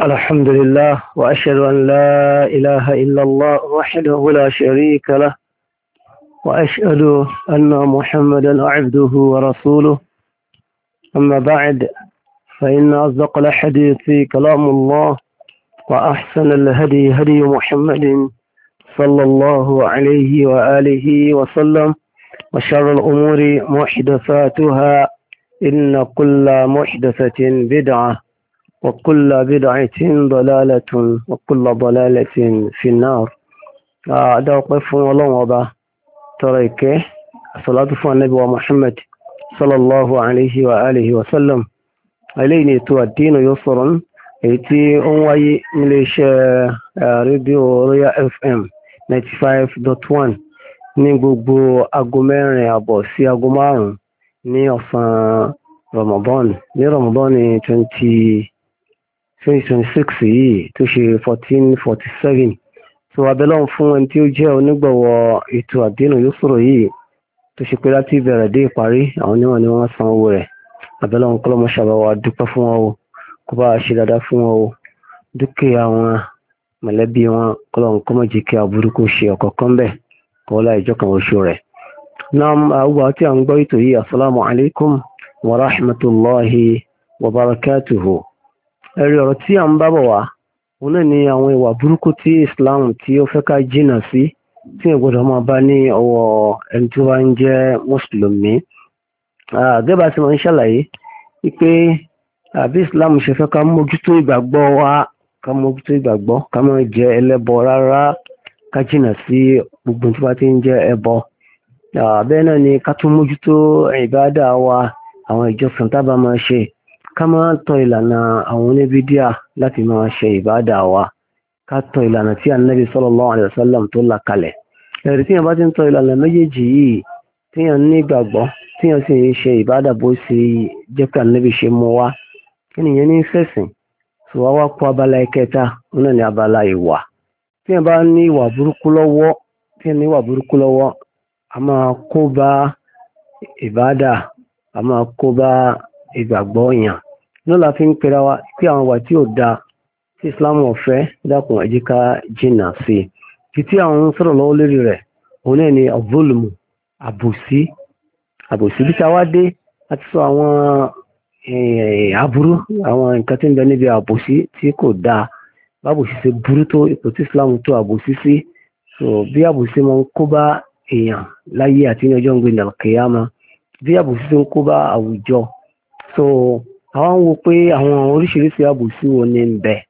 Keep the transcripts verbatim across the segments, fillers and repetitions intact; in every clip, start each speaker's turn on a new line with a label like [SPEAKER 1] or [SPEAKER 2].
[SPEAKER 1] الحمد لله وأشهد أن لا إله إلا الله وحده لا شريك له وأشهد أن محمدا عبده ورسوله. أما بعد، فإن أصدق الحديث كلام الله، وأحسن الهدي هدي محمد صلى الله عليه وآله وسلم، وشر الأمور محدثاتها، إن كل محدثة بدعة، وكل بدعة ضلالة، وكل ضلالة في النار. هذا وقف الله وضع تريكه الصلاة على النبي محمد صلى الله عليه وآله وسلم. عليني الدين يسر ايتي اونواي مليش راديو رويا اف ام ninety-five point one ní gbogbo aago mẹ́rin àbọ̀ sí aago márùn-ún ní ọ̀sán Ramadan ní Ramadan twenty twenty-six yìí tó ṣe fourteen forty-seven. So abẹ́lọ́n fún ẹni tí ó jẹ́ onígbọ̀wọ́ ètò àdínú yóò sọ̀rọ̀ yìí tó ṣe pé láti bẹ̀rẹ̀ dé ìparí àwọn oníwọ̀n ni wọ́n san owó rẹ̀. Abẹ́lọ́n kọ́lọ́mọ́ ṣàbáwá dúpẹ́ fún wọn o, kó bá ṣe dáadáa fún wọn o, dúkìá wọn, mọ̀lẹ́bí wọn, kọ́lọ́n kọ́mọ́ jẹ́ kí aburú kó ṣe ọ̀kọ̀ọ̀kan bẹ́ẹ̀ kọ́ láì jọ́ kan oṣù rẹ̀. Naam, àwọn tí a ń gbọ́ ètò yìí, assalamu alaikum wa rahmatullahi wa barakatuhu. Ẹ̀rí ọ̀rọ̀ tí a ń bá bọ̀ wá, òun náà ni àwọn ìwà burúkú tí Islam tí ó fẹ́ ká jìnnà sí, tí ẹ gbọ́dọ̀ máa bá ní ọwọ́ ẹni tí wọ́n ń jẹ́ Mùsùlùmí. Gẹ́gẹ́ bá ti máa ń ṣàlàyé wípé àbí Islam ṣe fẹ́ ká mójútó ìgbàgbọ́ wa, ká mójútó ìgbàgbọ́, ká má jẹ́ ẹlẹ́bọ rárá, ká jìnnà sí gbogbo tí wọ́n ti ń jẹ́ ẹbọ. Bẹ́ẹ̀ náà ni ká tún mójútó ìbádà wa, àwọn ìjọsìn tá bá máa ṣe, ká máa tọ ìlànà àwọn oníbídíà láti máa ṣe ìbádà wa, ká tọ ìlànà tí Ànábì sallallahu alaihi wasallam tó là kalẹ̀. Ẹ̀rí tí yẹn bá ti ń tọ ìlànà méjèèjì yìí, tí yẹn ní ìgbàgbọ́, tí yẹn sì ń ṣe ìbádà bó ṣe jẹ́ pé Ànábì ṣe mú wá, kí nìyẹn ní fẹ̀sìn. Sọ wá wá kó abala ìkẹta, òun náà ni abala ìwà. Tí yẹn bá ní ìwà burúkú lọ́wọ́, tí yẹn ní ìwà burúkú lọ́wọ́, a máa kó bá ìbádà, a máa kó bá ìgbàgbọ́ yàn. Ní la fi ń pera wa pé àwọn ìwà tí ò da tí Islam ọ̀fẹ́ dákun ẹ jẹ́ ká jìnnà sí. Títí àwọn ń sọ̀rọ̀ lọ́wọ́ lórí rẹ̀, òun náà ni ọ̀vọ́lùmù, àbòsí. Àbòsí bí ta wá dé láti sọ àwọn aburú, àwọn nǹkan tí ń bẹ níbi àbòsí tí kò dáa. Bábòsí ṣe burú tó ipò tí Islam tó àbòsí sí. So bí àbòsí máa ń kó bá èèyàn láyé àti ní ọjọ́ ń gbé ní àkíyàmá, bí àbòsí ṣe ń kó bá àwùjọ. So àwọn wo pé àwọn oríṣiríṣi àbòsí wo ni ń bẹ.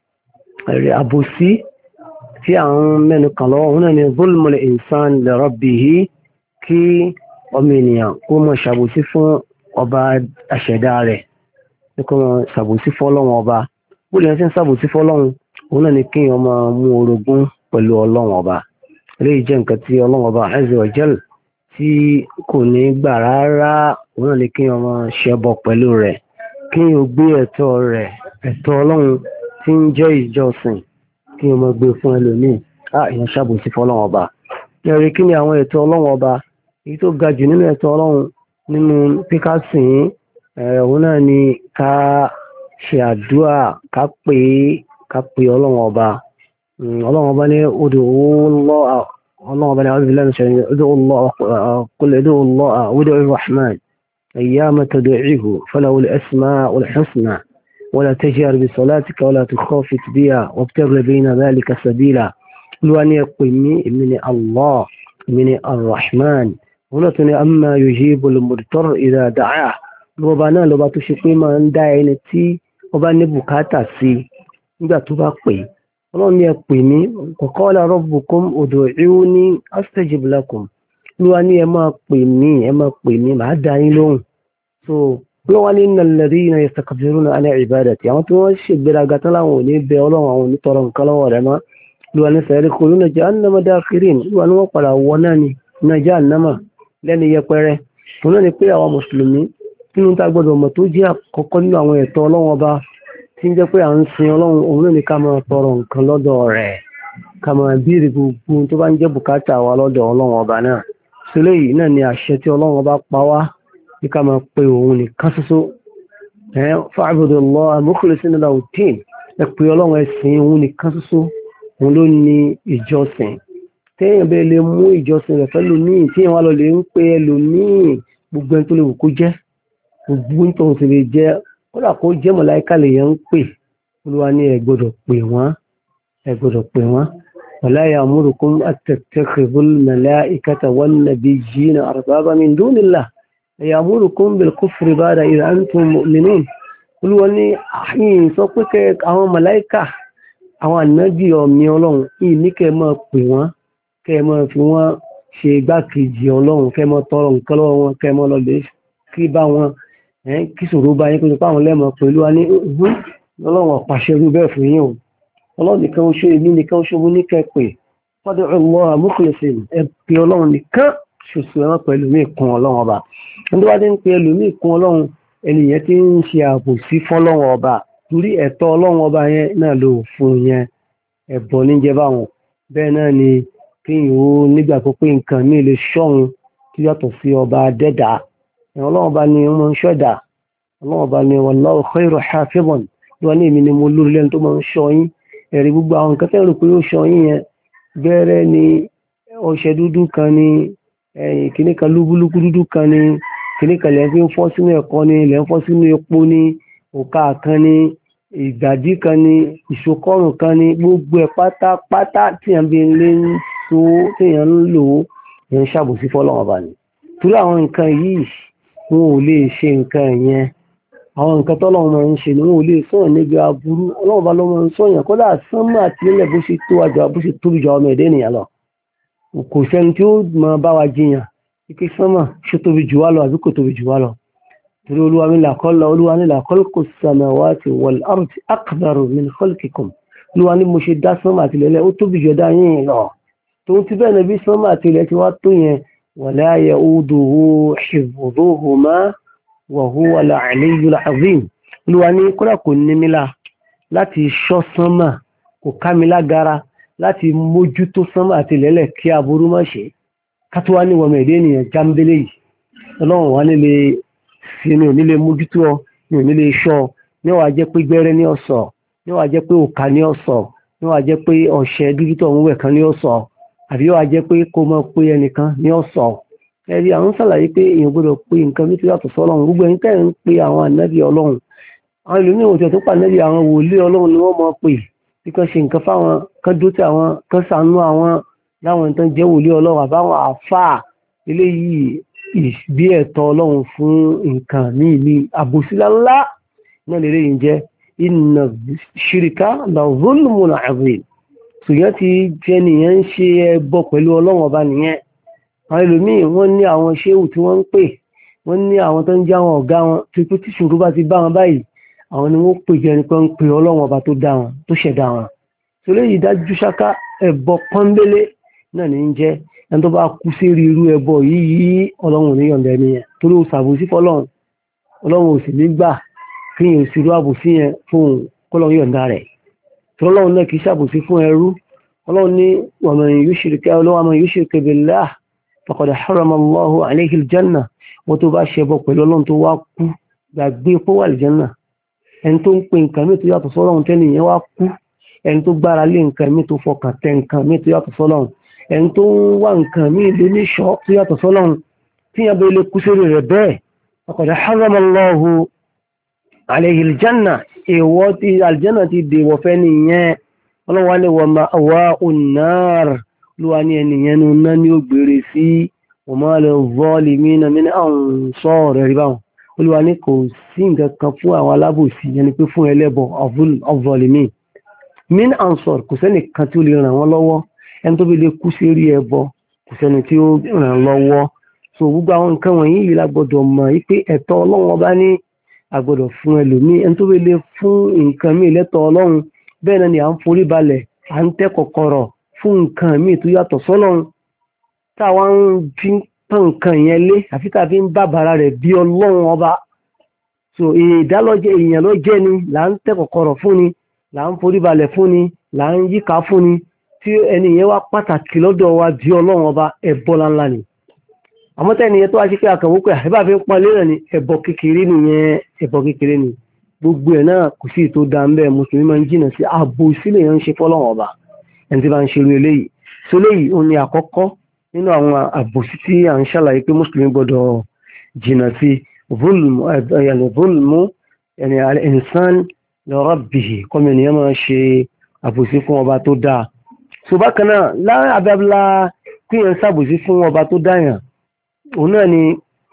[SPEAKER 1] Àbòsí tí àwọn mẹ́nu kàn lọ́wọ́ òun náà ni zulmul insan li rabbihi, kí ọmọ ènìyàn kó mọ̀ ṣàbòsí fún ọba àṣẹ̀dá rẹ̀, kó mọ̀ ṣàbòsí fọ́lọ́run ọba. Bó lè ṣe ń ṣàbòsí fọ́lọ́run, òun náà ni kí ọmọ mú orogún pẹ̀lú ọlọ́run ọba. Eléyìí jẹ́ nǹkan tí ọlọ́run ọba azza wa jal tí kò ní gbà rárá. Òun náà ni kí ọmọ ṣẹbọ pẹ̀lú rẹ̀, kí o gbé ẹ̀tọ́ rẹ̀, ẹ̀tọ́ ọlọ́run tí ń jẹ́ ìjọsìn, kí o máa gbé fún ẹlòmíì. Á ìyẹn ṣàbòsí fọ́lọ́run ọba. Ẹ̀rí kí ni àwọn ẹ̀tọ́ ọlọ́run ọba? Èyí tó ga jù nínú ẹ̀tọ́ ọlọ́run nínú píká sìn, òun náà ni ká ṣe àdúrà, ká pè é, ká pè ọlọ́run ọba. Ọlọ́run ọba ní ud'u Allah, ọlọ́run ọba ní a'udhu billahi minash shaitanir rajim, ud'u Allah, qul ud'u Allah, ud'u ar-Rahman, أيام تدعيه فله الأسماء الحسنى ولا تجهر بصلاتك ولا تخافت بها وابتغ بين ذلك سبيلا. لأن يقيمني من الله من الرحمن ونتني أما يجيب المضطر إذا دعاه. لبنا لبا تشقي ما ندعي نتي وبان بكاتا سي نبا تبقي ولن يقيمني وقال ربكم ادعوني أستجب لكم. Olúwa ní ẹ máa pè mí, ẹ máa pè mí, màá dá yín lóhùn. So Olúwa ní innal ladhina yastakbiruna an ibadati, àwọn tí wọ́n ṣe gbéraga tán láwọn ò ní bẹ Ọlọ́run, àwọn ò ní tọrọ nǹkan lọ́wọ́ rẹ̀ mọ́. Olúwa ní sayadkhuluna jahannama dakhirin, Olúwa ní wọ́n padà wọ náà ní iná jahannama lẹ́ni yẹpẹrẹ. Òun náà ni pé àwọn mùsùlùmí nínú tá gbọ́dọ̀ mọ̀ tó jẹ́ àkọ́kọ́ nínú àwọn ẹ̀tọ́ Ọlọ́run ọba tí ń jẹ́ pé à ń sin Ọlọ́run, òun náà ni ká máa tọrọ nǹkan lọ́dọ̀ rẹ̀, ká máa béèrè gbogbo tó bá ń jẹ́ bùkátà wa lọ́dọ̀ Ọlọ́run ọba náà. Sílẹ̀ yìí náà ni àṣẹ tí Ọlọ́run ọba pa wá ní ká máa pe òun nìkan ṣoṣo. Fa'budullaha mukhlisina lahu ddin, ẹ pé ọlọ́run ẹ̀sìn òun nìkan ṣoṣo òun ló ní ìjọsìn. Téèyàn bẹ́ẹ̀ lè mú ìjọsìn rẹ̀ fẹ́ lòmíì tí èèyàn wá lọ lè ń pe ẹlòmíì gbogbo ẹni tó lè wù kó jẹ́ gbogbo nítorí sì lè jẹ́ kódà kó jẹ́ mọ̀láìkà lèèyàn ń pè olúwa ní ẹ gbọ́dọ̀ pè wọ́n ẹ gbọ́dọ̀ pè wọ́n. wala ya'murukum an tattakhidhul malaikata wan nabiyyina arbaba min dunillah ya'murukum bil kufri ba'da idh antum mu'minun. olúwa ní àyìn sọ pé kẹ àwọn mọ̀láìkà àwọn ànábì ọ̀mí ọlọ́run yìí ní kẹ máa pè wọ́n kẹ máa fi wọ́n ṣe igbákejì ọlọ́run kẹ máa tọrọ nǹkan lọ́wọ́ wọn kẹ máa lọ lè kí bá wọn kí sòro bá yín kó tó páwọn lẹ́mọ̀ pẹ̀lú wa ní ọlọ́run ọ̀pàṣẹ rú bẹ́ẹ̀ fún yín o ọlọ́run nìkan oṣù èmi nìkan oṣù mú ní kẹ́pẹ́ fọ́dọ̀ Allah mukhlisin ẹ pé ọlọ́run nìkan ṣoṣo ẹ̀wọ̀n pẹ̀lú mí kún ọlọ́run ọba nítorí wá dé ń pe ẹlòmíì kún ọlọ́run ẹnìyẹn tí ń ṣe àbòsí fọ́lọ́run ọba torí ẹ̀tọ́ ọlọ́run ọba yẹn náà ló fún yẹn ẹ̀bọ níjẹ́ báwọn bẹ́ẹ̀ náà ni kéèyàn ó nígbà tó pé nǹkan míì lè ṣọ́run tó yàtọ̀ sí ọba dẹ́dà ọlọ́run ọba ni wọ́n ń ṣọ́dà ọlọ́run ọba ni wallahu khairu hafizan wọ́n ní èmi ni mo lórí lẹ́nu tó máa ń ṣọ́ yín ẹ̀rí gbogbo àwọn nǹkan tẹ́rù pé ó ṣọ́ yín yẹn gbẹ́rẹ́ ni ọṣẹ dúdú kan ni kìnnì kan lúbúlúkú dúdú kan ni kìnnì kan lẹ́yìn fi ń fọ́ sínú ẹ̀kọ́ ni lẹ́yìn fọ́ sínú epo ni òkà kan ni ìgbàdí kan ni ìṣokọ́rùn kan ni gbogbo ẹ̀ pátápátá tí èèyàn bí lè ń so tí èèyàn ń lò ó èèyàn ṣàbòsí fọ́lọ́run ọba ni torí àwọn nǹkan yìí wọn ò lè ṣe nǹkan yẹn àwọn nǹkan tọ́lọ́run máa ń ṣe ni wọn ò lè sọ̀rọ̀ níbi aburú ọlọ́run bá ló máa ń sọ̀yàn kódà sánmà àti ilẹ̀ bó ṣe tó àjọ bó ṣe tóbi jọ ọmọ ẹ̀dẹ́ ènìyàn lọ kò sẹ́ni tí ó máa bá wa jiyàn ike sánmà ṣe tóbi jù wá lọ àbí kò tóbi jù wá lọ torí olúwa mi làkọ́lọ́ olúwa ní làkọ́lùkù samawati wal ardi akbaru min khalqikum olúwa ní mo ṣe dá sánmà àti ilẹ̀ ó tóbi jù dá yín lọ tó ti bẹ́ẹ̀ níbi sánmà àti ilẹ̀ ti wá tó yẹn wala ya'uduhu hifdhuhuma wa huwa al-'aliyyul 'azim olúwa ní kódà kò ní mílá láti ṣọ́ sánmà kò ká mi lágara láti mójútó sánmà àti ilẹ̀ kí aburú má ṣe kátó wá ní wọmọ èdè ènìyàn jámbélé yìí ọlọ́run wá nílé sínú nílé mójútó ọ ní onílé iṣọ́ ní wàá jẹ́ pé gbẹ́rẹ́ ní ọ̀sọ̀ ní wàá jẹ́ pé òkà ní ọ̀sọ̀ ní wàá jẹ́ pé ọ̀ṣẹ́ dúdú tó ń wẹ̀ kan ní ọ̀sọ̀ àbí wàá jẹ́ pé kó mọ pé ẹnìkan ní ọ̀sọ̀ ẹ̀rí àwọn sàlàyé pé èèyàn gbọ́dọ̀ pé nǹkan nítorí yàtọ̀ sọ́lọ́run gbogbo ẹni tẹ́ ń pe àwọn ànábì ọlọ́run àwọn ìlú ní òtẹ̀ tó pa ànábì àwọn wòlíì ọlọ́run ni wọ́n mọ̀ pé bí kan ṣe nǹkan fáwọn kan dó tí àwọn kan sànú àwọn láwọn ìtàn jẹ́ wòlíì ọlọ́run àbáwọn àfáà eléyìí bí ẹ̀tọ́ ọlọ́run fún nǹkan míì ní àbòsílá ńlá náà lè léyìn jẹ́ inna shirika la zulmun azim ṣùgbọ́n ti jẹ́ nìyẹn ń ṣe ẹbọ pẹ̀lú ọlọ́run ọba nìyẹn àwọn ẹlòmíì wọ́n ní àwọn ṣéwù tí wọ́n ń pè wọ́n ní àwọn tó ń jẹ́ àwọn ọ̀gá wọn tí pé tí ṣòro bá ti bá wọn báyìí àwọn ni wọ́n pè jẹ́ nípa ń pè ọlọ́run ọba tó dá wọn tó ṣẹ̀dá wọn tó léyìí dájú ṣáká ẹbọ pọ́nbélé náà ní ń jẹ́ ẹni tó bá kú sí rí irú ẹbọ yìí ọlọ́run ní yọ̀ǹda ẹni yẹn torí ó ṣàbòsí fọlọ́run ọlọ́run ò sì ní gbà kí yẹn sì rú àbòsí yẹn fún kọ́lọ́run yọ̀ǹda rẹ̀ torí ọlọ́run náà kì í ṣàbòsí fún ẹrú ọlọ́run ní wa man yushrik wa man yushrik billah faqad harrama Allahu alayhi al-janna wọ́n tó bá ṣẹbọ pẹ̀lú ọlọ́run tó wá kú gbàgbé pó wà al-janna ẹni tó ń pe nǹkan mi tó yàtọ̀ sọ́lọ́run tẹ́lẹ̀ yẹn wá kú ẹni tó gbára lé nǹkan mi tó fọkàn tẹ nǹkan mi tó yàtọ̀ sọ́lọ́run ẹni tó ń wá nǹkan mi ló ní ṣọ́ tó yàtọ̀ sọ́lọ́run tí yẹn bẹ lè kú sórí rẹ̀ bẹ́ẹ̀ faqad harrama Allahu alayhi al-janna èèwọ̀ tí al-janna ti dèwọ̀ fẹ́ nìyẹn ọlọ́run wá ní wa ma'wa'un nar lúwa ní ẹnìyẹn ní ọ̀nà ní ó gbèrè sí wa ma lil-zalimina min ansar rí báwọn olúwa ní kò sí nǹkan kan fún àwọn alábòsí yẹn ni pé fún ẹlẹ́bọ az-zalimin min ansar kò sẹ́ni kan tí ó lè ràn wọ́n lọ́wọ́ ẹni tó bí lè kú sí rí ẹbọ kò sẹ́ni tí ó ràn lọ́wọ́ so gbogbo àwọn nǹkan wọ̀nyí yìí la gbọ́dọ̀ mọ̀ wípé ẹ̀tọ́ ọlọ́run ọba ní agbọ́dọ̀ fún ẹlòmíì ẹni tó bí lè fún nǹkan míì lẹ́tọ̀ ọlọ́run bẹ́ẹ̀ náà ni à ń forí balẹ̀ à ń tẹ́ kọ̀kọ̀rọ̀ fún nǹkan míì tó yàtọ̀ sọ́lọ́run táwa ń fi tán nǹkan yẹn lé àfi tá a fi ń bàbàrà rẹ̀ bí ọlọ́run ọba so ìdálọ́jẹ́ èèyàn ló jẹ́ ni là ń tẹ́ kọ̀kọ̀rọ̀ fún ni là ń forí balẹ̀ fún ni là ń yíká fún ni tí ẹni yẹn wá pàtàkì lọ́dọ̀ wa bí ọlọ́run ọba ẹbọ ńláńlá ni àmọ́ tẹ́ni yẹn tó wá sí pé àkànwó pé àbá fi ń pọn lérè ni ẹbọ kékeré nìyẹn ẹbọ kékeré ni gbogbo ẹ̀ náà kò sí tó dá ń bẹ́ẹ̀ mùsùlùmí máa ń jìnnà sí àbòsí lè yàn ń ṣe fọ́lọ́run ọba ẹni tí bá ń ṣerú eléyìí so léyìí òun ni àkọ́kọ́ nínú àwọn àbòsí tí à ń ṣàlàyé pé mùsùlùmí gbọ́dọ̀ jìnnà sí zulmu yani zulmu yani al-insan li rabbihi kọ́mi ènìyàn máa ṣe àbòsí fún ọba tó dáa so bákan náà láàrín abẹ́bílá kí èèyàn ṣàbòsí fún ọba tó dáyàn òun náà ni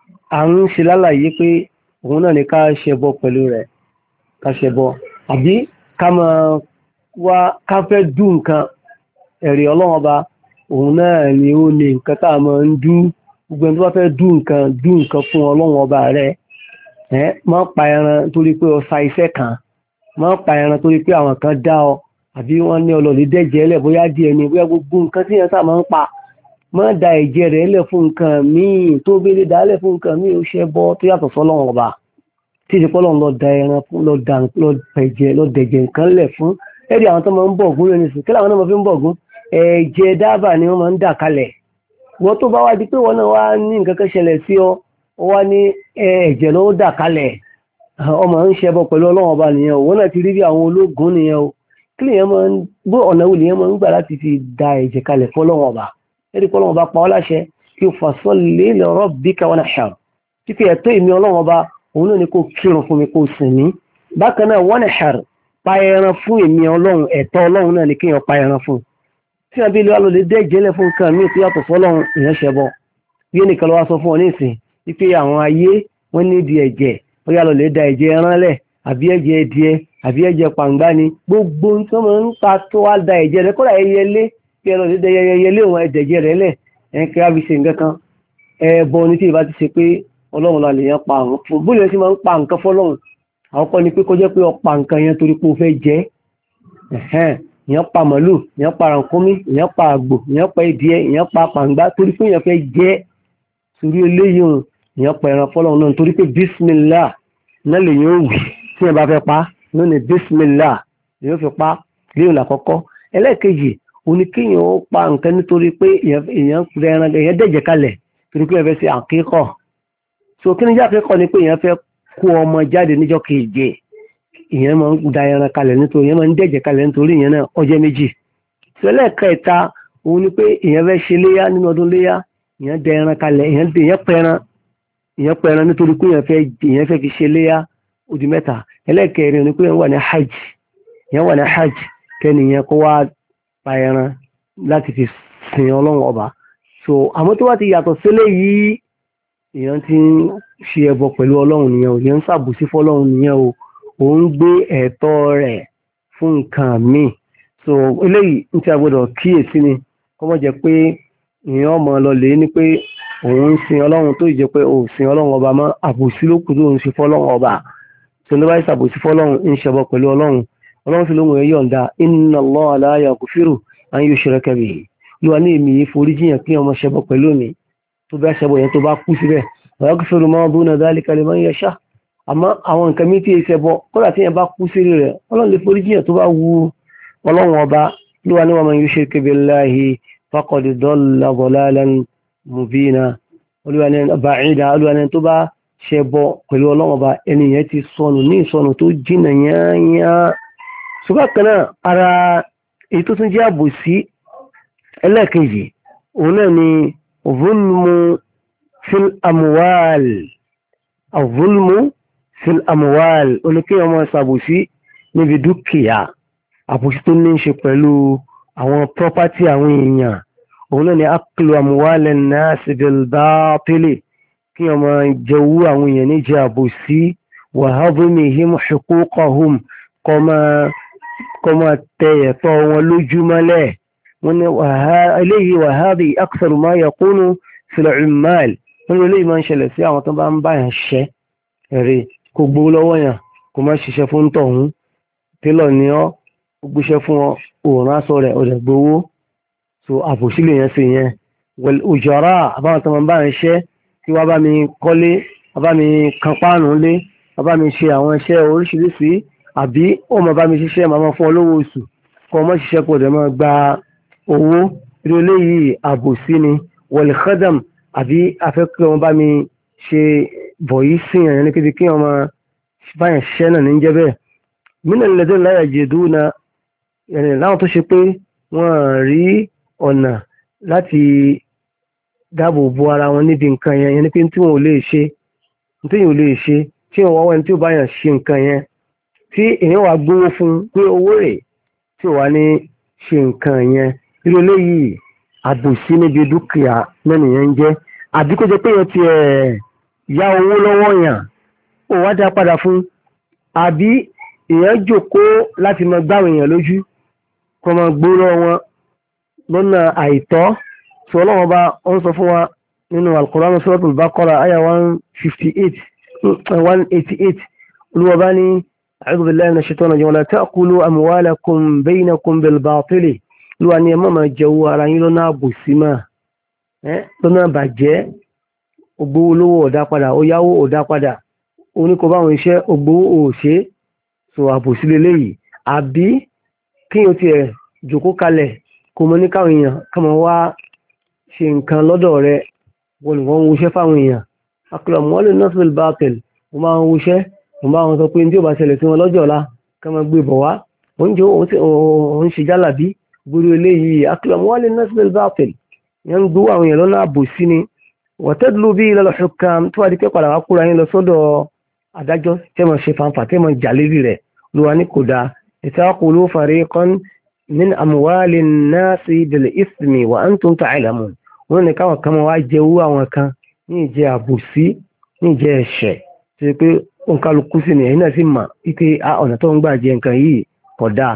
[SPEAKER 1] à ń ṣe lálàyé pé òun náà ni ká ṣẹbọ pẹ̀lú rẹ̀ ká ṣẹbọ àbí ká máa wá ká fẹ́ dú nǹkan ẹ̀rí ọlọ́run ọba òun náà ni ó ní nǹkan tá a máa ń dú gbogbo ẹni tó bá fẹ́ dú nǹkan dú nǹkan fún ọlọ́run ọba rẹ̀ ẹ má pa ẹran torí pé o sa iṣẹ́ kan má pa ẹran torí pé àwọn kan dá ọ àbí wọ́n ní ọlọ́ọ̀lẹ́ dẹ́jẹ́ lẹ̀ bóyá díẹ̀ ni bóyá gbogbo nǹkan tí yẹn sá máa ń pa má da ẹ̀jẹ̀ rẹ̀ lẹ̀ fún nǹkan míì tó bẹ́lẹ̀ dá lẹ̀ fún nǹkan míì ó ṣe bọ́ tó yàtọ̀ sọ́lọ́run ọba tí ìṣe pọ́lọ́run lọ da ẹran fún lọ da lọ ẹ̀jẹ̀ lọ dẹ̀jẹ̀ nǹkan lẹ̀ fún ẹ̀rí àwọn tó máa ń bọ̀gún lónìí sùn kí làwọn náà máa fi ń bọ̀gún ẹ̀jẹ̀ dábàá ni wọ́n máa ń dà kalẹ̀ wọ́n tó bá wá di pé wọ́n náà wá ní nǹkan kan ṣẹlẹ̀ sí ọ ó wá ní ẹ̀jẹ̀ ló dà kalẹ̀ ọmọ ń ṣẹbọ pẹ̀lú ọlọ́run ọba nìyẹn o wọ́n náà ti rí bí àwọn ológun nìyẹn o kí lèyàn máa ń bó ọ̀nà wo lèyàn máa ń gbà láti fi da ẹ̀jẹ̀ kalẹ̀ fọlọ́run ọba ẹ̀rí fọlọ́run ọba pa ọ́ láṣẹ kí o fasalli li rabbika wanhar tí kì í ẹ̀tọ́ ìmí ọlọ́run ọba òun náà ni kò kírun fún mi kò sìn mí bákan náà wanhar pa ẹran fún ìmí ọlọ́run ẹ̀tọ́ ọlọ́run náà ni kí èèyàn pa ẹran fún tí wọn bí ilé wa lọ lè dẹ́jẹ́ lẹ̀ fún nǹkan míì tó yàtọ̀ fọlọ́run èèyàn ṣẹbọ bí ẹnìkan lọ wá sọ fún ọ nísìn wípé àwọn ayé wọn nídìí ẹ̀jẹ̀ ó yà lọ lè da ẹ̀jẹ̀ ẹran lẹ̀ àbí ẹ̀jẹ̀ ẹdìẹ àbí ẹ̀jẹ̀ pàǹgbá ni gbogbo tí wọ́n máa ń pa tó wá da ẹ̀jẹ̀ rẹ̀ kódà ẹyẹlé kí ẹ lọ lè da ẹyẹlé òun ẹ̀dẹ̀jẹ̀ rẹ̀ lẹ̀ ẹ̀ kí á fi ṣe nǹkan kan ẹbọ ní tí ìbá ti ṣe pé ọlọ́run la lè yẹn pa àwọn fún bóyá ti máa ń pa nǹkan fọlọ́run àwọn kọ́ ni pé kó jẹ́ pé ó pa nǹkan yẹn torí pé ó fẹ́ jẹ ìyẹn pa màlúù ìyẹn pa rànkúnmí ìyẹn pa àgbò ìyẹn pa ìdíẹ ìyẹn pa pàǹgbá torí pé ìyẹn fẹ́ jẹ torí eléyìí hàn ìyẹn pa ẹran fọlọ́run náà torí pé bísímìlá náà lè yẹn ó wì tí ẹ bá fẹ́ pa lónìí bísímìlá lè yóò fi pa léyìn lákọ́kọ́ ẹlẹ́ẹ̀kejì òní kéèyàn ó pa nǹkan nítorí pé èèyàn rẹran èèyàn dẹ̀jẹ̀ kalẹ̀ torí pé ẹ fẹ́ ṣe àkíkọ̀ so kí ni jẹ́ àkíkọ̀ ni pé èèyàn fẹ́ kó ọmọ jáde níjọ́ keje ìyẹn máa ń da ẹran kalẹ̀ nítorí ìyẹn máa ń dẹ̀jẹ̀ kalẹ̀ nítorí ìyẹn náà ọjọ́ méjì sọlẹ̀ kẹta òun ni pé èèyàn fẹ́ ṣe léyà nínú ọdún léyà ìyẹn dẹ ẹran kalẹ̀ ìyẹn pẹran ìyẹn pẹran nítorí pé èèyàn fẹ́ ìyẹn fẹ́ fi ṣe léyà ó di mẹ́ta ẹlẹ́kẹrin ni pé èèyàn wà ní hajj ìyẹn wà ní hajj kẹ́ni ìyẹn kó wá pa ẹran láti fi sin ọlọ́run ọba so àmọ́ tó wá ti yàtọ̀ sílẹ̀ yìí èèyàn ti ń ṣe ẹbọ pẹ̀lú ọlọ́run nìyẹn o èèyàn ń ṣàbòsí fọlọ́run nìyẹn o òun gbé ẹ̀tọ́ rẹ̀ fún nǹkan míì so eléyìí ń tí a gbọ́dọ̀ kíyèsí ni kó mọ̀ jẹ́ pé èèyàn ọmọ lọ lè ní pé òun ń sin ọlọ́run tó jẹ́ pé òun sin ọlọ́run ọba mọ́ àbòsí ló kù tó ń ṣe fọlọ́run ọba tó ní báyìí ṣàbòsí fọlọ́run ń ṣẹbọ pẹ̀lú ọlọ́run ọlọ́run sì lóhùn ẹ̀ yọ̀ǹda inna Allaha la yaghfiru an yushraka bihi ló wà ní èmi yìí forí jiyàn kí ọmọ ṣẹbọ pẹ̀lú mi tó bá ṣẹbọ yẹn tó bá kú síbẹ̀ wa yaghfiru ma duna dhalika liman yasha àmọ́ àwọn nǹkan mi tí èsẹ̀ bọ́ kọ́lá tí yẹn bá kú sí rẹ̀ ọlọ́run lè forí jiyàn tó bá wu ọlọ́run ọba ló wà ní wa man yushrik billahi faqad dalla dalalan mubina olúwa ní ba'ida olúwa ní tó bá ṣẹbọ pẹ̀lú ọlọ́run ọba ẹni yẹn ti sọnù ní ìsọnù tó jìnà yányá ṣùgbọ́n kan náà ara èyí tó tún jẹ́ àbòsí ẹlẹ́ẹ̀kejì òun náà ni zulmu fil amwal zulmu fil amwal oníkéyàn ọmọ ṣàbòsí níbi dúkìá àbòsí tó ní ṣe pẹ̀lú àwọn property àwọn èèyàn òun náà ni aklu amwalen nas bil batili kí ọmọ jẹwú àwọn èèyàn ní jẹ àbòsí wa hadmihim huquqahum kọ́ máa tẹ ẹ̀tọ́ wọn lójúmọ́lẹ̀ wọ́n ní eléyìí wa hadhi aktharu ma yakunu fil ummal wọ́n ní eléyìí máa ń ṣẹlẹ̀ sí àwọn tó bá ń bá yàn ṣẹ́ ẹ̀rẹ́ kò gbowó lọ́wọ́ yàn kò má ṣiṣẹ́ fún tọ̀hún télọ̀ ni ọ́ gbéṣẹ́ fún ọ òòrùn aṣọ rẹ̀ ọ̀dẹ̀ gbowó so àbòsí lè yẹn sí yẹn wal ujara àbáwọn tó máa ń bá yàn ṣẹ́ kí wọ́n bá mi kọ́lé wọ́n bá mi kan páànù lé wọ́n bá mi ṣe àwọn iṣẹ́ oríṣiríṣi àbí ó máa bá mi ṣiṣẹ́ máa fún ọ lówó oṣù kọ́ ọmọ ṣiṣẹ́ kò dẹ̀ máa gba owó irú eléyìí àbòsí ni wal khadam àbí afẹ́kẹ́ wọn bá mi ṣe bọ̀yì sí ẹ̀yàn ní kéde kí wọ́n máa báyàn ṣiṣẹ́ náà ní jẹ́ bẹ́ẹ̀ min alladhina la yajiduna yẹn láwọn tó ṣe pé wọ́n rí ọ̀nà láti dáàbò bo ara wọn níbi nǹkan yẹn yẹn ni pé tí wọn ò lè ṣe tí wọn ò lè ṣe tí wọn wá wẹ́n tí ó báyàn ṣe nǹkan yẹn tí èèyàn wá gbówó fún pé owó rẹ̀ tí ò wá ní ṣe nǹkan yẹn irú eléyìí àbòsí níbi dúkìá lẹ́nìyẹn ń jẹ́ àbí kó jẹ́ pé yẹn ti ẹ̀ yá owó lọ́wọ́ yàn ó wá dá padà fún àbí èèyàn jókòó láti máa gbáwọn èèyàn lójú kó máa gbóró wọn lọ́nà àìtọ́ tí ọlọ́wọ́n bá ń sọ fún wa nínú Al-Qur'an Suratul Baqara àyà one fifty eight one eighty eight olúwa bá ní a'udhu billahi minash shaitani rajim la ta'kulu amwalakum baynakum bil batili olúwa ní ẹ má máa jẹ owó ara yín lọ́nà àbòsí mà lọ́nà bàjẹ́ ògbówó lówó ọ̀dá padà ó yáwó ọ̀dá padà oníkó báwọn iṣẹ́ ògbówó òṣè so àbòsí lélẹ́yìí àbí kí o tiẹ̀ jòkó kalẹ̀ kò mọ ní káwọn èèyàn kàmọ́ wá ṣe nǹkan lọ́dọ̀ rẹ wọ́n ni wọ́n ń wuṣẹ́ fáwọn èèyàn akọlọ̀ wọ́n lè nọ́ọ̀sì bíi báàtẹ̀l mo máa ń wuṣẹ́ mo máa ń sọ pé ní tí ó bá ṣẹlẹ̀ sí wọn lọ́jọ́ ọ̀la ká máa gbé bọ̀ wá oúnjẹ òun ṣe jálàbí gbúrú eléyìí akọlọ̀ wọ́n lè nọ́ọ̀sì bíi báàtẹ̀l yẹn ń gbó àwọn èèyàn lọ́nà àbòsí ni wọ́tẹ́dùlú bí ilẹ̀ lọ́sọ̀kan tó wà di pé padà wá kúra yín lọ sọ́dọ̀ adájọ́ tẹ́ mọ̀ ṣe fanfà tẹ́ mọ̀ jàlérí rẹ̀ ló wà ní kò dáa ìtàkùlù fariqan min amwalin nasi bil ismi wa antum ta'lamun wọ́n ní káwọn kan wá jẹ owó àwọn kan ní ìjẹ àbòsí ní ìjẹ ẹ̀ṣẹ̀ tí ó pé òǹkálukú sí ni ẹ̀yin náà sì mà wípé a ọ̀nà tó ń gbà jẹ nǹkan yìí kò dáa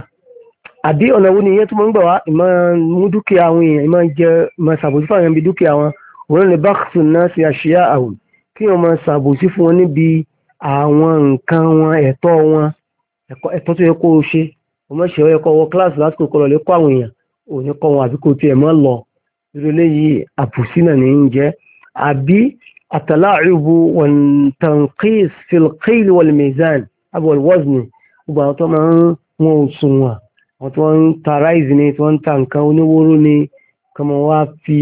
[SPEAKER 1] àbí ọ̀nà wo ni ìyẹn tó máa ń gbà wá ìmọ̀ mú dúkìá àwọn èèyàn ìmọ̀ jẹ ìmọ̀ ṣàbòsí fún àwọn ibi dúkìá wọn wọ́n ní bákùsù náà sí àṣìyá àwọn kí wọ́n máa ṣàbòsí fún wọn níbi àwọn nǹkan wọn ẹ̀tọ́ wọn ẹ̀tọ́ tó yẹ kó o ṣe wọ́n mọ̀ ṣe ọ yẹ kó wọ kíláàsì lásìkò kọ́ lọ lè kọ́ àwọn èèyàn ò ní kọ́ wọn àbí kò tiẹ̀ mọ́ lọ irú eléyìí àbòsí náà ní ń jẹ́ àbí àtàláàrúbù wọn tanqis fil qil wal mizan àbí wal wazni gbogbo àwọn tó máa ń wọn ò sùn wọn àwọn tó ń ta ráìsì ni tó ń ta nǹkan oníwóró ni kọ́mọ wá fi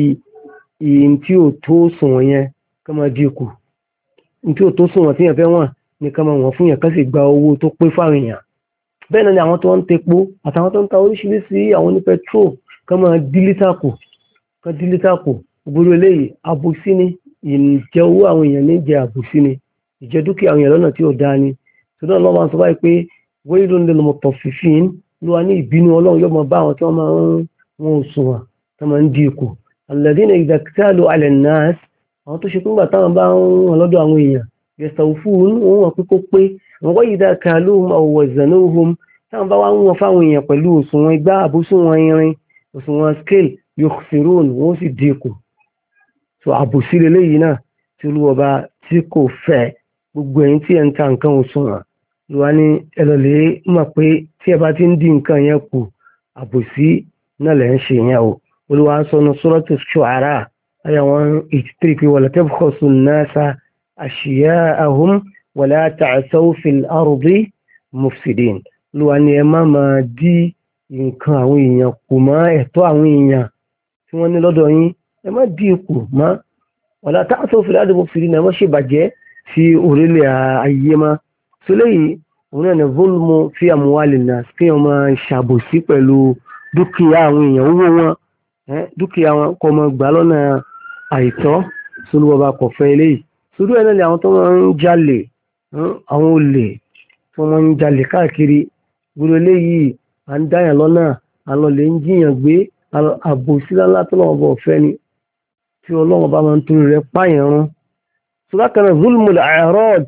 [SPEAKER 1] ìyìn tí ò tó sùn wọn yẹn kọ́mọ dínkù ní tí ò tó sùn wọn tí yẹn fẹ́ wọ̀n ní kọ́mọ wọn fún yẹn kán sì gba owó tó pé fáwọn èèyàn bẹ́ẹ̀ náà ni àwọn tó ń tepo àtàwọn tó ń ta oríṣiríṣi àwọn ní petrol kọ́mọ dílítà kù kan dílítà kù gbogbo eléyìí àbòsí ni ìjẹ owó àwọn èèyàn ní jẹ àbòsí ni ìjẹ dúkìá àwọn èèyàn lọ́nà tí ò dáa ni ṣùgbọ́n ọlọ́run máa ń sọ báyìí pé waylun lil mutaffifin ló wà ní ìbínú ọlọ́run yóò máa bá àwọn tí wọ́n máa ń wọn sùn wọn tí wọ́n máa ń dín ikù alladhina idha iktalu ala an-nas àwọn tó ṣe pé nígbà táwọn bá ń wọn lọ́dọ̀ àwọn èèyàn yastawfun wọn wọn pé kó pé wọn wa idha kaluhum aw wazanuhum táwọn bá wá ń wọn fáwọn èèyàn pẹ̀lú òṣùwọ̀n igbá àbúṣùwọ̀n irin òṣùwọ̀n scale yukhsirun wọ́n sì dínkù so àbòsí lélẹ́yìí náà tí olúwọba tí kò fẹ́ gbogbo ẹ̀yin tí ẹ̀ ń ta nǹkan òṣùwọ̀n ló wá ní ẹlọ́lẹ̀ mọ̀ pé tí ẹ bá ti ń dín nǹkan yẹn kù àbòsí náà lẹ́ ń ṣe yẹn o olúwa ń sọnù suratu Shu'ara àyà one eighty three pé wala tabkhasu an-nasa ashya'ahum wala ta'thaw fil ardi mufsidin olúwa ní ẹ má máa dí nǹkan àwọn èèyàn kù mọ́ ẹ̀tọ́ àwọn èèyàn tí wọ́n ní lọ́dọ̀ yín ẹ má dí ikù mọ́ wala ta'thaw fil ardi mufsidin ẹ má ṣe bàjẹ́ sí orílẹ̀ ayé mọ́ so léyìí òun náà ní zulmu fi amwalin nas kí wọ́n máa ṣàbòsí pẹ̀lú dúkìá àwọn èèyàn owó wọn dúkìá wọn kọ́ máa gbà lọ́nà àìtọ́ sólúwọ́ba kò fẹ́ eléyìí sódú ẹ̀ náà ni àwọn tó máa ń jalè àwọn olè tó máa ń jalè káàkiri gbogbo eléyìí à ń dáyàn lọ́nà àlọ́ lè ń jiyàn gbé àbòsí lálá tó lọ́wọ́ bọ̀ fẹ́ ni tí ọlọ́wọ́ bá máa ń torí rẹ̀ pààyàn rún sódàkànnà zulmul a'rad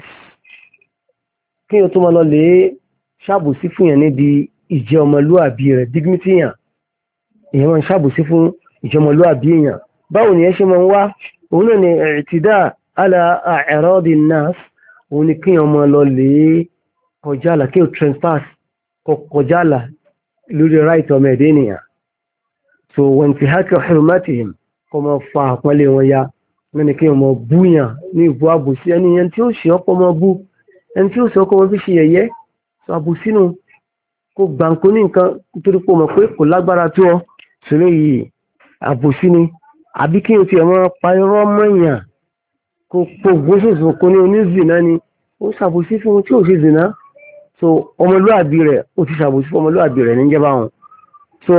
[SPEAKER 1] kí o tó máa lọ lè ṣàbòsí fún yàn níbi ìjẹ́ ọmọlúàbí rẹ̀ dignity yàn èèyàn máa ń ṣàbòsí fún ìjẹ́ ọmọlúàbí èèyàn báwo ni ẹ ṣe máa ń wá òun náà ni i'tida ala a'radi an-nas òun ni kí o máa lọ lè kọjá àlà kí o trespass kọjá àlà lórí right ọmọ ẹ̀dẹ́ ènìyàn so wa intihaki hurmatihim kọ́ máa fa àpọ́nlé wọn ya wọ́n ni kí o máa búyàn ní ìbú àbòsí ẹni yẹn tí ó ṣe ọ̀pọ̀ máa bú ẹni tí ó sọ ọkọ̀ wọn fi ṣe yẹ̀yẹ́ sọ àbòsínú kó gbàǹkó ní nǹkan nítorí pé o mọ̀ pé kò lágbára tó ọ ṣẹlẹ̀ yìí àbòsí ni àbí kí o tiẹ̀ máa pa irọ́ mọ́yàn kó pò gbóṣòṣò kó ní onízìnà ni ó ṣàbòsí fún tí ò ṣe zìnà so ọmọlúàbí rẹ̀ ó ti ṣàbòsí fún ọmọlúàbí rẹ̀ ní jẹba wọn so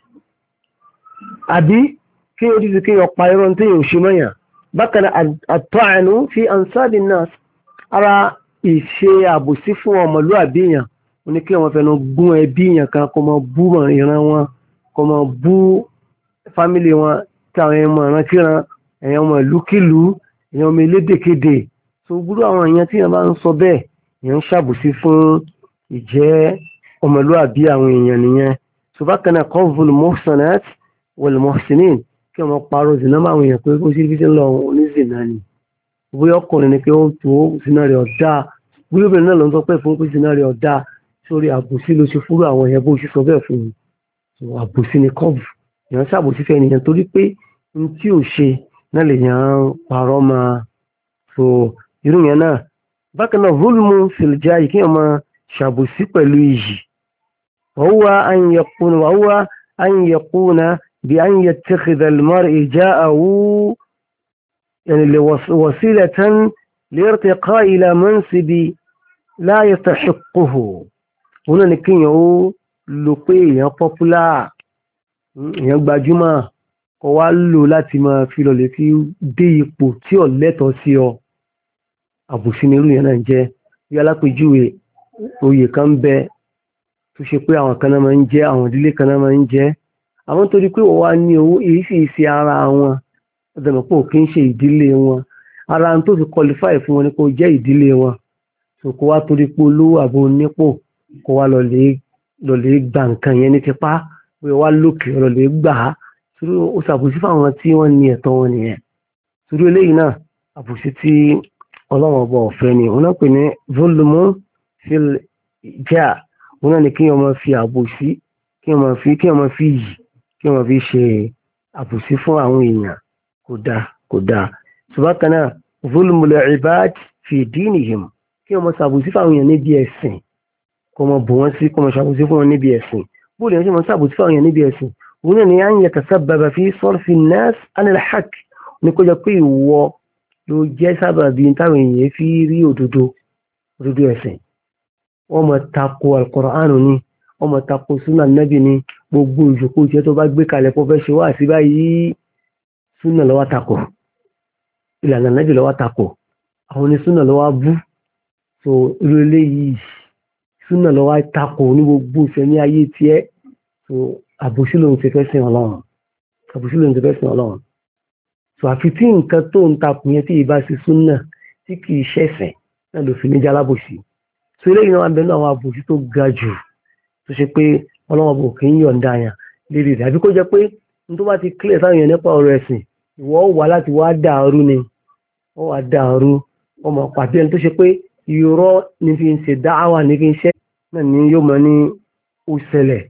[SPEAKER 1] àbí kí o ti kí ọpa irọ́ tí yóò ṣe mọ́yàn bákan àtọ́ànú fi ansáàdì náà ara ìṣe àbòsí fún ọmọlúàbí èèyàn ó ní kí wọ́n fẹ́nu gún ẹbí èèyàn kan kó mọ bú ìran wọn kó mọ bú fámílì wọn tí àwọn ẹmọ ìránkíran èèyàn ọmọ ìlúkìlú èèyàn ọmọ elédèkéde so gbúrú àwọn èèyàn tí wọ́n bá ń sọ bẹ́ẹ̀ èèyàn ń ṣàbòsí fún ìjẹ́ ọmọlúàbí àwọn èèyàn nìyẹn so bákan náà qadhful muhsanat wal muhsinin kí wọ́n parọ́ zina máa ń èèyàn pé kó sí ibi tí ń lọ onízìnà ni bóyá ọkùnrin ni pé ó ń tó zina rẹ̀ ọ̀dá bóyá obìnrin náà ló ń sọ pé fún pé zina rẹ̀ ọ̀dá sórí àbòsí ló ṣe fúrú àwọn èèyàn bó ṣe sọ bẹ́ẹ̀ fún un àbòsí ni kọ́ọ̀bù èèyàn ṣàbòsí fẹ́ nìyẹn torí pé n tí ò ṣe náà lè yàn án parọ́ máa so irú yẹn náà bákan náà zulmu fìlìjà yìí kí wọ́n máa ṣàbòsí pẹ̀lú iyì wàhùwà àyìnyẹ̀kùnà wàhùwà àyìnyẹ̀kùnà bí àyìnyẹ̀tẹ̀kìdà al-mar'i ja'ahu يعني وسيلة لارتقاء إلى منصب لا يستحقه هنا نكين يو لقي يا popular يا gbajúmọ̀ kó wá lò láti máa fi lọ lè fi dé ipò tí ò lẹ́tọ̀ọ́ sí ọ àbòsí ni irú yẹn náà jẹ́ bí alápèjúwe oyè kan ń bẹ tó ṣe pé àwọn kan náà máa ń jẹ àwọn ìdílé kan náà máa ń jẹ àwọn torí pé wọ́n wá ní owó èyí sì ṣe ara wọn ọ̀dọ̀mọ̀pọ̀ kí ń ṣe ìdílé wọn ara tó fi qualify fún wọn ni kó jẹ́ ìdílé wọn so kó wá torí pé olówó àbò nípò kó wá lọ lè gba nǹkan yẹn ní tipá pé wá lókè lọ lè gbà á torí ó ṣàbòsí fáwọn tí wọ́n ní ẹ̀tọ́ wọn nìyẹn torí eléyìí náà àbòsí tí ọlọ́wọ́n ọba ọ̀fẹ́ ni wọn náà pè ní volumu fil jà wọn náà ni kí wọ́n máa fi àbòsí kí wọ́n máa fi kí wọ́n máa fi yìí kí wọ́n máa fi ṣe àbòsí fún àwọn èèyàn kò dáa kò dáa ṣùgbọ́n náà zulmul ibad fi dinihim kí wọ́n ṣàbòsí fáwọn èèyàn níbi ẹ̀sìn kó mọ bò wọ́n sí kó mọ ṣàbòsí fún wọn níbi ẹ̀sìn bóòlù yẹn ṣe mọ ṣàbòsí fáwọn èèyàn níbi ẹ̀sìn òun náà ni à ń yatasabbaba fi sarfi an-nas anil haqq ní kó jọ pé ìwọ ló jẹ́ sábàbí táwọn èèyàn fi rí òdodo òdodo ẹ̀sìn wọ́n mọ tako al-Qur'an ni wọ́n mọ tako sunnah nabi ni gbogbo ìjòkó jẹ́ tó bá gbé kalẹ̀ kó fẹ́ ṣe wá sí báyìí súnà lọ́wọ́ takò ìlànà nábì lọ́wọ́ takò àwọn ní súnà lọ́wọ́ bú so irú eléyìí súnà lọ́wọ́ takò ní gbogbo ìfẹ́ ní ayé tiẹ̀ so àbòsí lòun ti fẹ́ sìn ọlọ́run àbòsí lòun ti fẹ́ sìn ọlọ́run so àfi tí nǹkan tó ń takò yẹn tí ìbá sí súnà tí kì í ṣẹ̀sìn náà ló fi ní jálábòsí so eléyìí náà wà bẹ́ẹ̀ náà àwọn àbòsí tó ga jù tó ṣe pé ọlọ́run bò kì í yọ̀ǹda yàn lérí rẹ̀ àbí kó jẹ́ pé n tó bá ti clear sáwọn yẹn nípa ọ̀rọ̀ ẹ̀sìn ìwọ wà láti wá dàrú ni ó wà dàrú ọmọ pàtó ẹni tó ṣe pé irọ́ ní fi ń ṣe dáhàwà ní fi ń ṣe náà ni yóò mọ ní ó ṣẹlẹ̀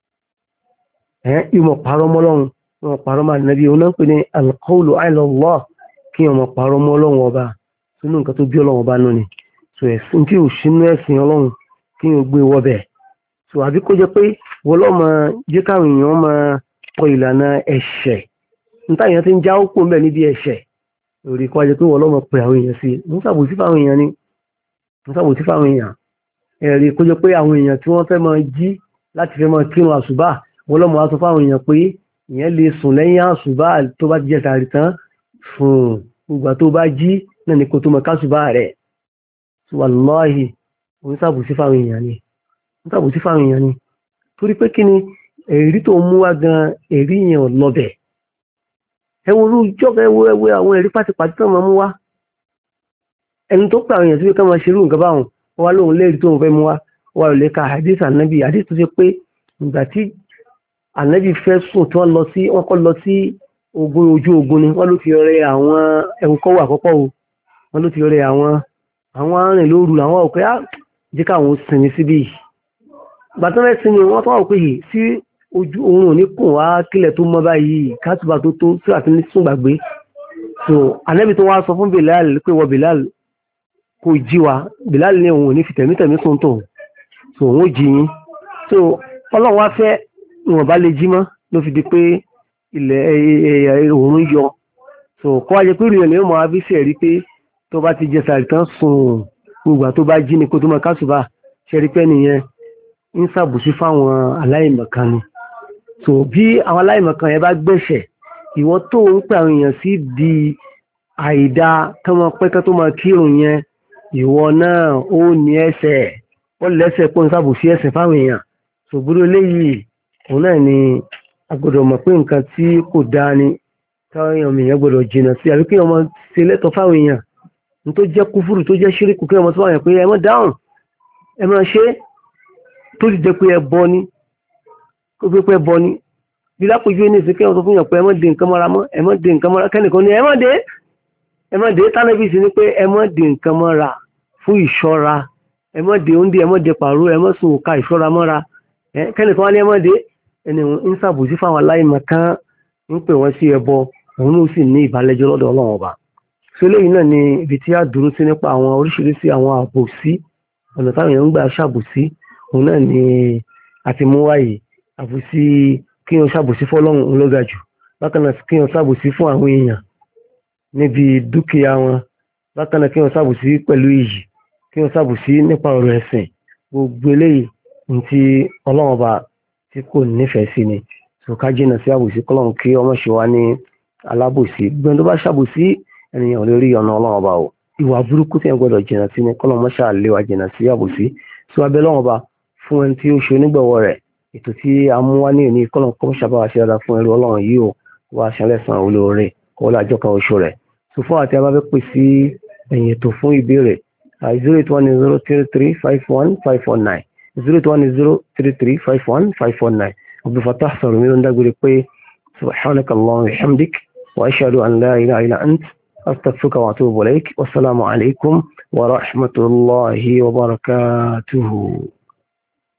[SPEAKER 1] ẹ̀ ìmọ̀ parọ́ mọ́lọ́run wọn parọ́ máa nàbí òun náà ń pè ní alqawlu ala Allah kí ọmọ parọ́ mọ́lọ́run ọba sínú nǹkan tó bí ọlọ́run ọba nù ni so ẹ̀sìn tí ò sínú ẹ̀sìn ọlọ́run kí o gbé wọ́bẹ̀ so àbí kó jẹ́ pé wọ́n lọ́mọ jẹ́ káwọn èèyàn máa kọ ìlànà ẹ̀ṣẹ̀ níta èèyàn ti ń já òpó mbẹ níbi ẹ̀ṣẹ̀ lórí kọ́ ajẹ́ pé wọ́n lọ́mọ pé àwọn èèyàn sí ń sàbòsí fáwọn èèyàn ni ń sàbòsí fáwọn èèyàn ẹ̀rí kó jẹ́ pé àwọn èèyàn tí wọ́n fẹ́ máa jí láti fẹ́ máa kírun àṣùbà wọ́n lọ́mọ wá sọ fáwọn èèyàn pé ìyẹn lè sùn lẹ́yìn àṣùbà tó bá ti jẹ sàárì tán fún ìgbà tó bá jí náà ni kò tó mọ káṣùbà rẹ̀ wàláhì ń sàbòsí fáwọn èèyàn ni ń sàbòsí fáwọn èèyàn ni torí pé kí ni èrí tó mú wá gan èrí yẹn lọ́bẹ̀ ẹwọ orú ìjọba ẹwọ ẹwọ àwọn ẹ̀rí pátipàtí tó máa mú wá ẹni tó pè àwọn èèyàn tó fi ká máa ṣerú nǹkan báwọn wọ́n wá lóhun lẹ́rìí tó ń fẹ́ mú wá wà lè ka hadith ànábì hadith tó ṣe pé ìgbà tí ànábì fẹ́ sùn tí wọ́n lọ sí wọ́n kọ́ lọ sí ogun ojú ogun ni wọ́n ló fi rẹ àwọn ẹ̀hún kọ́wọ́ àkọ́kọ́ o wọ́n ló fi rẹ àwọn àwọn arìn lóru làwọn ọ̀pẹ́ á jẹ́ káwọn sinmi síbí ìgbà tó fẹ́ sinmi wọ́n tó wà pé yìí sí ojú oorun ní kùn wá kílẹ̀ tó mọ́ báyìí kátùbà tó tó sí àti ní sùn gbàgbé so ànábì tó wá sọ fún Bilal pé wọ Bilal kò jí wa Bilal ní òun ò ní fi tẹ̀mítẹ̀mí sùn tó so òun ò jí yín so ọlọ́run wá fẹ́ ìwọ̀n bá lè jí mọ́ ló fi di pé ilẹ̀ òórùn yọ so kó wá jẹ pé ìrìn ẹ̀lẹ́ mọ́ abísí ẹ̀rí pé tó bá ti jẹ sàrì tán sùn gbogbo àtó bá jí ni kó tó máa kásùbà ṣẹ́rí pé nìyẹn ń ṣàbòsí fáwọn aláìmọ̀kan ni. so bí àwọn aláìmọ̀kan yẹn bá gbẹ̀ṣẹ̀ ìwọ tó ń pè àwọn èèyàn sí di àìdá tó máa pẹ́ ká tó máa kírun yẹn ìwọ náà ó ní ẹ̀ṣẹ̀ ó lẹ́ṣẹ̀ pé ń ṣàbòsí ẹ̀ṣẹ̀ fáwọn èèyàn. so gbúdọ̀ léyìí òun náà ni a gbọ́dọ̀ mọ̀ pé nǹkan tí kò dáa ni káwọn èèyàn gbọ́dọ̀ jìnnà sí àbí kí ọmọ ṣe lẹ́tọ̀ọ́ fáwọn èèyàn ní tó jẹ́ kúfúrú tó jẹ́ ṣíríkù kí ọmọ tó wà yẹn pé ẹ má dáhùn ẹ má ṣe tó sì jẹ́ pé ẹ bọ́ ní kó pé pé bọ́ ní bí lápòjú ní ìsìnkú ọmọ tó fún yàn pé ẹ má dé nǹkan mọ́ra mọ́ ẹ má dé nǹkan mọ́ra kẹ́nìkan ní ẹ má dé ẹ má dé tánàbí sí ni pé ẹ má dé nǹkan mọ́ra fún ìṣọ́ra ẹ má dé oúnjẹ ẹ má dé pàrọ̀ ẹ má sùn ká ìṣọ́ra mọ́ra kẹ́nìkan wá ní ẹ má dé ẹni ń ṣàbòsí fáwọn aláìmọ̀kan ń pè wọ́n sí ẹbọ òun ló sì ní ìbálẹ́jọ́ lọ́dọ̀ ọlọ́run ọba. so eléyìí náà ni ibi tí a dúró sí nípa àwọn oríṣiríṣi àwọn àbòsí ọ̀nà táwọn èèyàn ń gbà ṣàbòsí òun náà ni àti mú wáyé àbòsí kí wọ́n ṣàbòsí fọ́lọ́run òun ló ga jù bákan náà kí wọ́n ṣàbòsí fún àwọn èèyàn níbi dúkìá wọn bákan náà kí wọ́n ṣàbòsí pẹ̀lú iyì kí wọ́n ṣàbòsí nípa ọ̀rọ̀ ẹ̀sìn gbogbo eléyìí ní ti ọlọ́run ọba tí kò nífẹ̀ẹ́ sí ni. so ká jìnnà sí àbòsí kọ́lọ́run kí ọmọ ṣe wá ní alábòsí gbọ́n tó bá ṣàbòsí ènìyàn ò lè rí ọ̀nà ọlọ́run ọba o ìwà burúkú tí ẹ gbọ́dọ̀ jìnnà sí ni kọ́lọ́run mọ́ṣá lé wa jìnnà sí àbòsí tí wàá bẹ lọ́wọ́ ọba fún ẹni tí ó ṣe onígbọ̀wọ́ rẹ̀ ètò tí a mú wá ní òní kọ́lọ́run kọ́ mọ́ṣá bá wa ṣe dáadáa fún ẹrú ọlọ́run yìí o wá ṣẹlẹ̀sán olóore kọ́ lájọ́ kan oṣù rẹ̀ so fún àti abáfẹ́ pè sí ẹ̀yìn ètò fún ìbéèrè zero eight one zero three three five one five four nine zero eight one zero three three five one five four nine Abdulfatah sọ̀rọ̀ mi ló ń dágbére pé subhanakallahumma wa bihamdik wa ashhadu an la ilaha illa ant أستغفرك وأتوب إليك والسلام عليكم ورحمة الله وبركاته.